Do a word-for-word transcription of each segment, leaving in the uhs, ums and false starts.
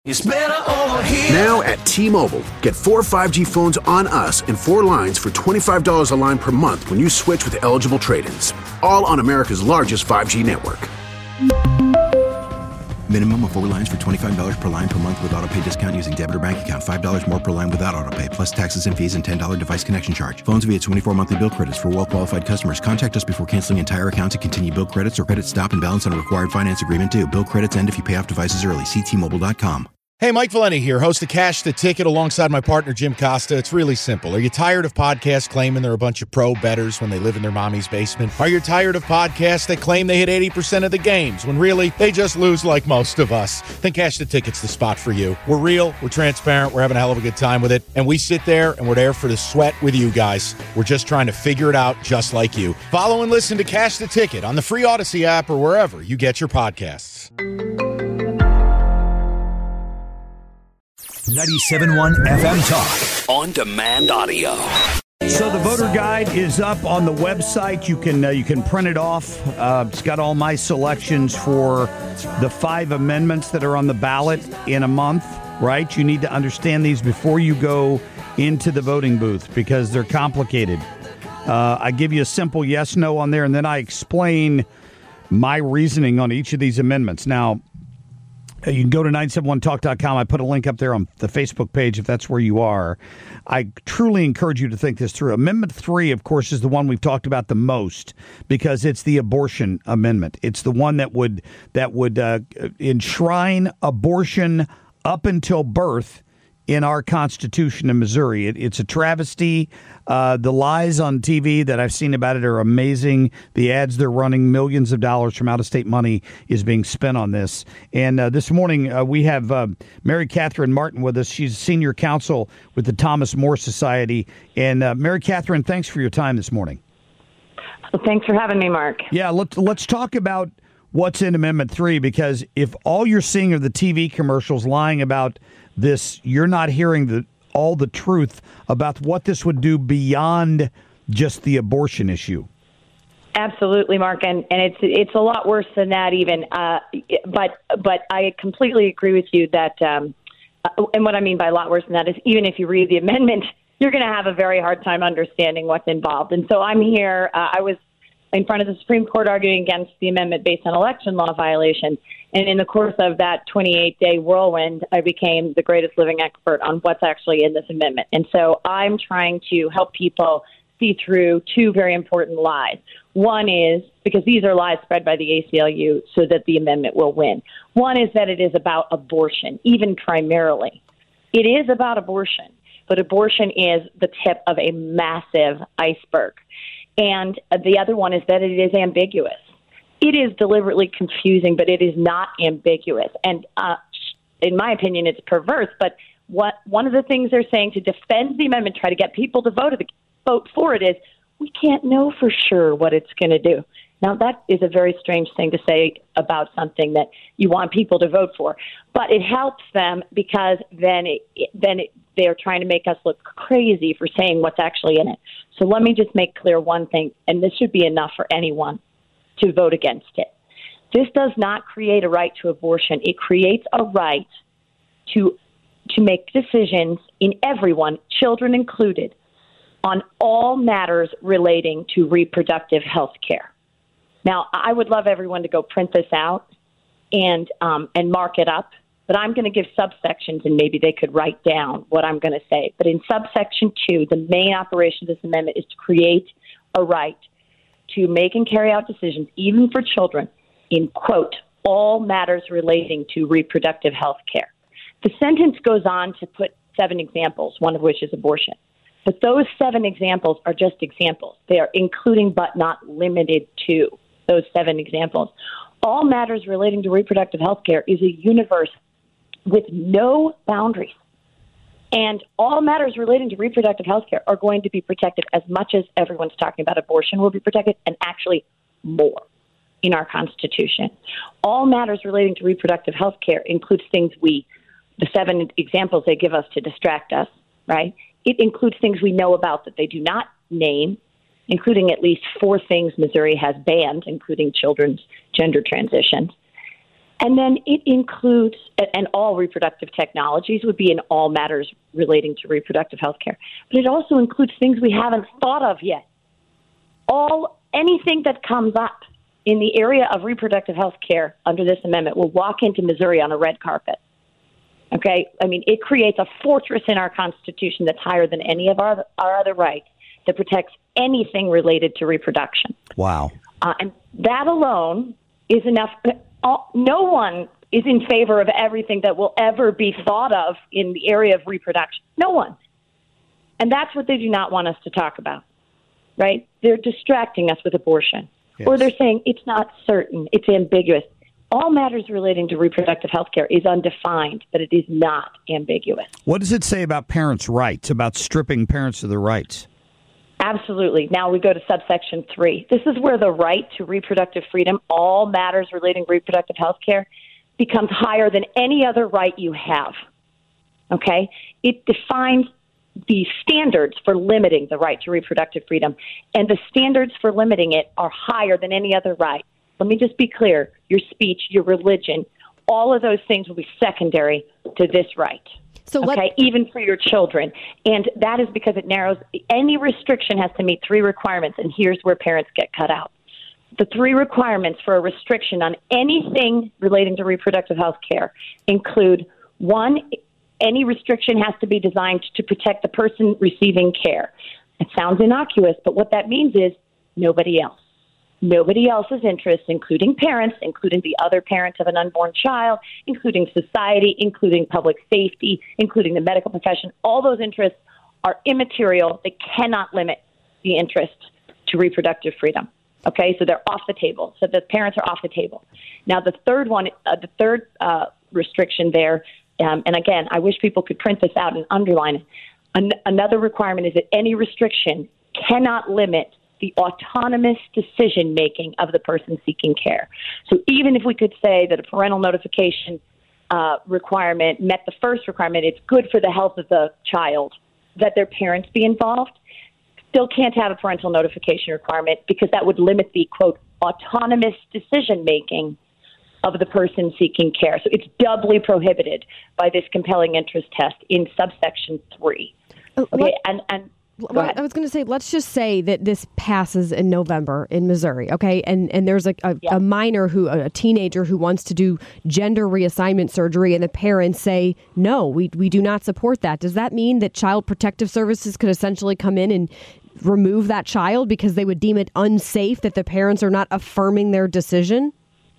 It's better over here. Now at T-Mobile, get four five G phones on us and four lines for twenty-five dollars a line per month when you switch with eligible trade-ins. All on America's largest five G network. Minimum of four lines for twenty-five dollars per line per month with autopay discount using debit or bank account. five dollars more per line without autopay, plus taxes and fees and ten dollars device connection charge. Phones via twenty-four monthly bill credits for well-qualified customers. Contact us before canceling entire account to continue bill credits or credit stop and balance on a required finance agreement due. Bill credits end if you pay off devices early. See T Mobile dot com. Hey, Mike Valenti here, host of Cash the Ticket alongside my partner, Jim Costa. It's really simple. Are you tired of podcasts claiming they're a bunch of pro bettors when they live in their mommy's basement? Are you tired of podcasts that claim they hit eighty percent of the games when really they just lose like most of us? Then Cash the Ticket's the spot for you. We're real, we're transparent, we're having a hell of a good time with it, and we sit there and we're there for the sweat with you guys. We're just trying to figure it out just like you. Follow and listen to Cash the Ticket on the free Odyssey app or wherever you get your podcasts. ninety-seven point one F M Talk. On demand audio. So the voter guide is up on the website. You can uh, you can print it off. Uh, it's got all my selections for the five amendments that are on the ballot in a month, right? You need to understand these before you go into the voting booth because they're complicated. Uh, I give you a simple yes, no on there, and then I explain my reasoning on each of these amendments. Now, you can go to nine seven one talk dot com. I put a link up there on the Facebook page if that's where you are. I truly encourage you to think this through. Amendment three, of course, is the one we've talked about the most because it's the abortion amendment. It's the one that would that would uh, enshrine abortion up until birth in our Constitution in Missouri. It, it's a travesty. Uh, the lies on T V that I've seen about it are amazing. The ads they're running, millions of dollars from out-of-state money is being spent on this. And uh, this morning uh, we have uh, Mary Catherine Martin with us. She's senior counsel with the Thomas More Society. And uh, Mary Catherine, thanks for your time this morning. Well, thanks for having me, Mark. Yeah, let's let's talk about what's in Amendment three, because if all you're seeing are the T V commercials lying about this, you're not hearing the all the truth about what this would do beyond just the abortion issue. Absolutely, Mark, and, and it's it's a lot worse than that even. Uh, but but I completely agree with you that, um, and what I mean by a lot worse than that is even if you read the amendment, you're going to have a very hard time understanding what's involved. And so I'm here. Uh, I was in front of the Supreme Court arguing against the amendment based on election law violation. And in the course of that twenty-eight day whirlwind, I became the greatest living expert on what's actually in this amendment. And so I'm trying to help people see through two very important lies. One is, because these are lies spread by the A C L U so that the amendment will win. One is that it is about abortion, even primarily. It is about abortion, but abortion is the tip of a massive iceberg. And the other one is that it is ambiguous. It is deliberately confusing, but it is not ambiguous. And uh, in my opinion, it's perverse. But what one of the things they're saying to defend the amendment, try to get people to vote, vote for it, is we can't know for sure what it's going to do. Now, that is a very strange thing to say about something that you want people to vote for. But it helps them because then it, then it, they're trying to make us look crazy for saying what's actually in it. So let me just make clear one thing, and this should be enough for anyone to vote against it. This does not create a right to abortion. It creates a right to to make decisions in everyone, children included, on all matters relating to reproductive health care. Now, I would love everyone to go print this out and um, and mark it up, but I'm going to give subsections, and maybe they could write down what I'm going to say. But in subsection two, the main operation of this amendment is to create a right to make and carry out decisions, even for children, in, quote, all matters relating to reproductive health care. The sentence goes on to put seven examples, one of which is abortion. But those seven examples are just examples. They are including but not limited to those seven examples. All matters relating to reproductive health care is a universe with no boundaries. And all matters relating to reproductive health care are going to be protected as much as everyone's talking about abortion will be protected, and actually more in our Constitution. All matters relating to reproductive health care includes things we, the seven examples they give us to distract us, right? It includes things we know about that they do not name, including at least four things Missouri has banned, including children's gender transitions. And then it includes, and all reproductive technologies would be in all matters relating to reproductive health care. But it also includes things we haven't thought of yet. All, anything that comes up in the area of reproductive health care under this amendment will walk into Missouri on a red carpet. Okay? I mean, it creates a fortress in our Constitution that's higher than any of our, our other rights that protects anything related to reproduction. Wow. Uh, and that alone is enough. No one is in favor of everything that will ever be thought of in the area of reproduction. No one. And that's what they do not want us to talk about, right? They're distracting us with abortion. Yes. Or they're saying it's not certain, it's ambiguous. All matters relating to reproductive health care is undefined, but it is not ambiguous. What does it say about parents' rights, about stripping parents of their rights? Absolutely. Now we go to subsection three. This is where the right to reproductive freedom, all matters relating to reproductive health care, becomes higher than any other right you have. Okay? It defines the standards for limiting the right to reproductive freedom, and the standards for limiting it are higher than any other right. Let me just be clear. Your speech, your religion, all of those things will be secondary to this right. So okay, let, even for your children. And that is because it narrows, any restriction has to meet three requirements, and here's where parents get cut out. The three requirements for a restriction on anything relating to reproductive health care include, one, any restriction has to be designed to protect the person receiving care. It sounds innocuous, but what that means is nobody else. Nobody else's interests, including parents, including the other parents of an unborn child, including society, including public safety, including the medical profession, all those interests are immaterial. They cannot limit the interest to reproductive freedom. Okay, so they're off the table. So the parents are off the table. Now, the third one, uh, the third uh, restriction there, um, and again, I wish people could print this out and underline it. An- another requirement is that any restriction cannot limit the autonomous decision-making of the person seeking care. So even if we could say that a parental notification uh, requirement met the first requirement, it's good for the health of the child that their parents be involved, still can't have a parental notification requirement because that would limit the, quote, autonomous decision-making of the person seeking care. So it's doubly prohibited by this compelling interest test in subsection three. Okay, and and Well, I was going to say, let's just say that this passes in November in Missouri, okay? And and there's a, a, yeah. a minor, who a teenager who wants to do gender reassignment surgery, and the parents say, no, we we do not support that. Does that mean that Child Protective Services could essentially come in and remove that child because they would deem it unsafe that the parents are not affirming their decision?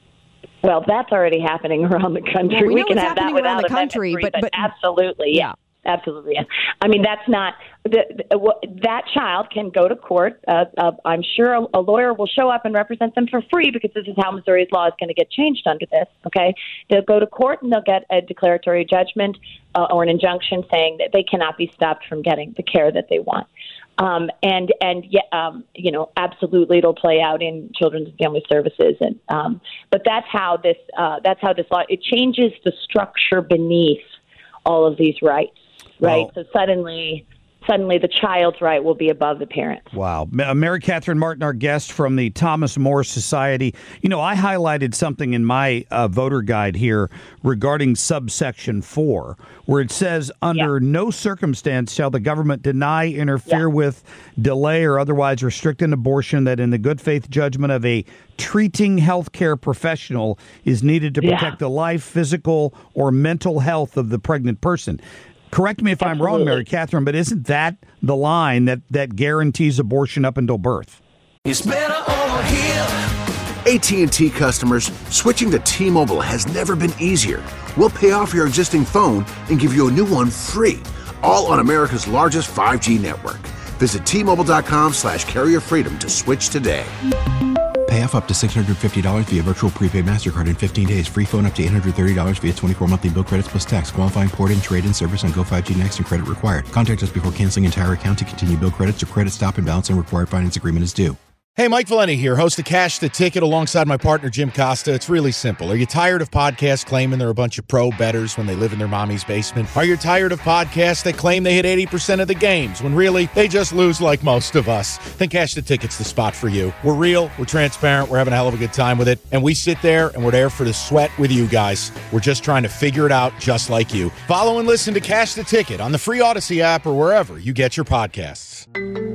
Well, that's already happening around the country. Well, we, we know can it's have happening that around the without country, three, but, but but absolutely, yeah. yeah. Absolutely. Yeah. I mean, that's not the, the, that child can go to court. Uh, uh, I'm sure a, a lawyer will show up and represent them for free because this is how Missouri's law is going to get changed under this. OK, they'll go to court and they'll get a declaratory judgment uh, or an injunction saying that they cannot be stopped from getting the care that they want. Um, and and yeah, um, you know, absolutely, it'll play out in Children's and Family Services. And um, but that's how this uh, that's how this law it changes the structure beneath all of these rights. Right. Wow. So suddenly, suddenly the child's right will be above the parents. Wow. Mary Catherine Martin, our guest from the Thomas More Society. You know, I highlighted something in my uh, voter guide here regarding subsection four, where it says, under yeah. no circumstance shall the government deny, interfere yeah. with, delay, or otherwise restrict an abortion that in the good faith judgment of a treating healthcare professional is needed to protect yeah. the life, physical, or mental health of the pregnant person. Correct me if Absolutely. I'm wrong, Mary Catherine, but isn't that the line that, that guarantees abortion up until birth? It's better over here. A T and T customers, switching to T-Mobile has never been easier. We'll pay off your existing phone and give you a new one free, all on America's largest five G network. Visit T-Mobile.com slash carrier freedom to switch today. Pay off up to six hundred fifty dollars via virtual prepaid MasterCard in fifteen days. Free phone up to eight hundred thirty dollars via twenty-four monthly bill credits plus tax. Qualifying port-in, trade-in service on Go five G Next and credit required. Contact us before canceling entire account to continue bill credits or credit stop and balance on required finance agreement is due. Hey, Mike Valenti here, host of Cash the Ticket alongside my partner, Jim Costa. It's really simple. Are you tired of podcasts claiming they're a bunch of pro bettors when they live in their mommy's basement? Are you tired of podcasts that claim they hit eighty percent of the games when really they just lose like most of us? Then Cash the Ticket's the spot for you. We're real, we're transparent, we're having a hell of a good time with it, and we sit there and we're there for the sweat with you guys. We're just trying to figure it out just like you. Follow and listen to Cash the Ticket on the free Odyssey app or wherever you get your podcasts.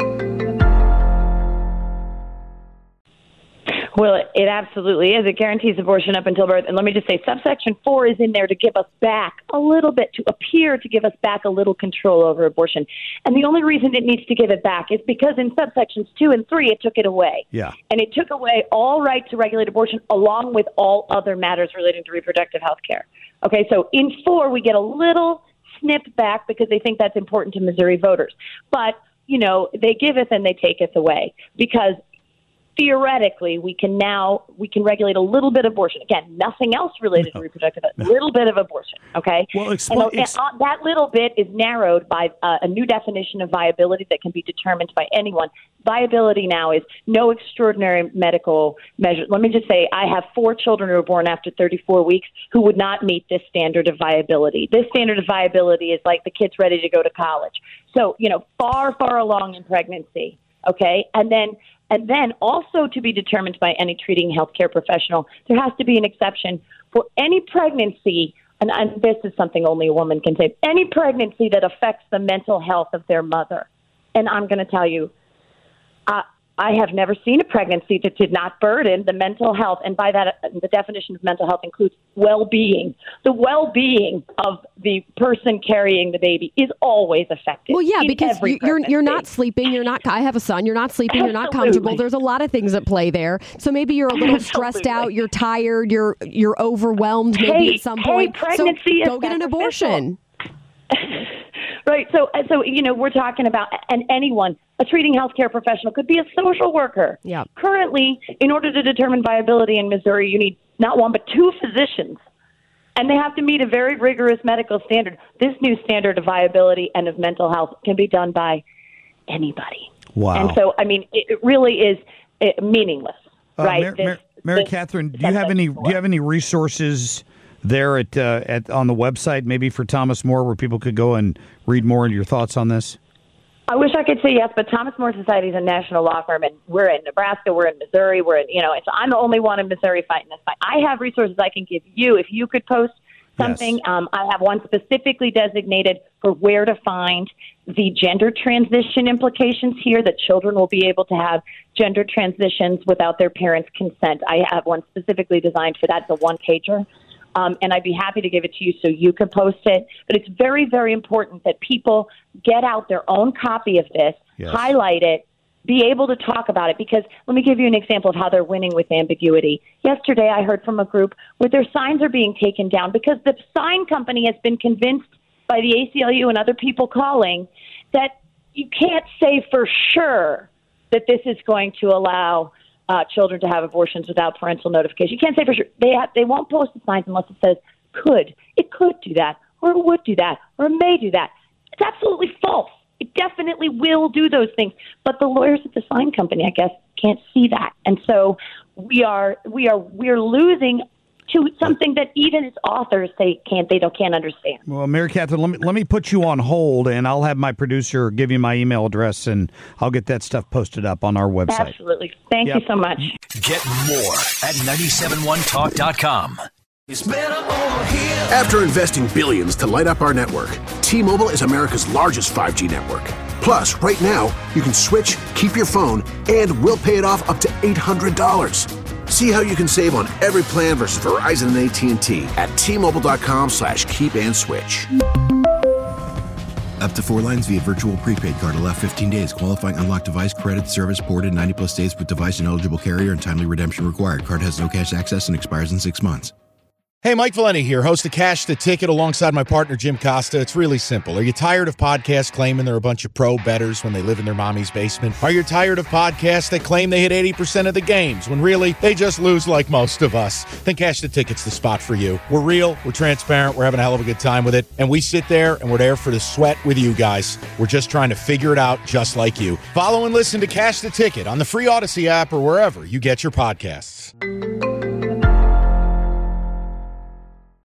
Well, it, it absolutely is. It guarantees abortion up until birth. And let me just say, subsection four is in there to give us back a little bit, to appear to give us back a little control over abortion. And the only reason it needs to give it back is because in subsections two and three, it took it away. Yeah. And it took away all right to regulate abortion along with all other matters relating to reproductive health care. Okay, so in four, we get a little snip back because they think that's important to Missouri voters. But, you know, they giveth and they taketh away because theoretically, we can now we can regulate a little bit of abortion. Again, nothing else related no. to reproductive health. A no. little bit of abortion. Okay. Well, explain, and, ex- and that little bit is narrowed by uh, a new definition of viability that can be determined by anyone. Viability now is no extraordinary medical measure. Let me just say, I have four children who were born after thirty-four weeks who would not meet this standard of viability. This standard of viability is like the kid's ready to go to college. So, you know, far, far along in pregnancy. Okay, and then. And then also to be determined by any treating healthcare professional, there has to be an exception for any pregnancy, and, and this is something only a woman can say, any pregnancy that affects the mental health of their mother. And I'm going to tell you, uh, I have never seen a pregnancy that did not burden the mental health, and by that, the definition of mental health includes well-being. The well-being of the person carrying the baby is always affected. Well, yeah, because you, you're you're not sleeping. You're not. I have a son. You're not sleeping. You're not comfortable. There's a lot of things at play there. So maybe you're a little stressed out. You're tired. You're you're overwhelmed. Maybe hey, at some hey, point. Pregnancy so is go get an abortion. Right. So, so you know, we're talking about, and anyone, a treating healthcare professional could be a social worker. Yeah. Currently, in order to determine viability in Missouri, you need not one but two physicians, and they have to meet a very rigorous medical standard. This new standard of viability and of mental health can be done by anybody. Wow. And so, I mean, it, it really is it, meaningless, uh, right? Mar- Mar- Mary Catherine, do you have any? Do you have any resources there at uh, at on the website, maybe for Thomas More, where people could go and read more of your thoughts on this? I wish I could say yes, but Thomas More Society is a national law firm, and we're in Nebraska, we're in Missouri, we're in, you know, it's, I'm the only one in Missouri fighting this fight. I have resources I can give you. If you could post something, yes. um, I have one specifically designated for where to find the gender transition implications here, that children will be able to have gender transitions without their parents' consent. I have one specifically designed for that, the one-pager. Um, and I'd be happy to give it to you so you can post it. But it's very, very important that people get out their own copy of this, yes. highlight it, be able to talk about it. Because let me give you an example of how they're winning with ambiguity. Yesterday, I heard from a group where their signs are being taken down because the sign company has been convinced by the A C L U and other people calling that you can't say for sure that this is going to allow Uh, children to have abortions without parental notification. You can't say for sure. They have, they won't post the signs unless it says could. It could do that, or it would do that, or it may do that. It's absolutely false. It definitely will do those things. But the lawyers at the sign company, I guess, can't see that. And so we are we are we're losing to something that even its authors say can't they don't can't understand. Well, Mary Catherine, let me let me put you on hold, and I'll have my producer give you my email address, and I'll get that stuff posted up on our website. Absolutely. Thank yep. you so much. Get more at nine seven one talk dot com. After investing billions to light up our network, T-Mobile is America's largest five G network. Plus, right now, you can switch, keep your phone, and we'll pay it off up to eight hundred dollars. See how you can save on every plan versus Verizon and A T and T at T-Mobile.com slash keep and switch. Up to four lines via virtual prepaid card. Allow fifteen days. Qualifying unlocked device credit service ported ninety plus days with device and eligible carrier and timely redemption required. Card has no cash access and expires in six months. Hey, Mike Valenti here, host of Cash the Ticket alongside my partner, Jim Costa. It's really simple. Are you tired of podcasts claiming they're a bunch of pro bettors when they live in their mommy's basement? Are you tired of podcasts that claim they hit eighty percent of the games when really they just lose like most of us? Then Cash the Ticket's the spot for you. We're real, we're transparent, we're having a hell of a good time with it, and we sit there and we're there for the sweat with you guys. We're just trying to figure it out just like you. Follow and listen to Cash the Ticket on the free Odyssey app or wherever you get your podcasts.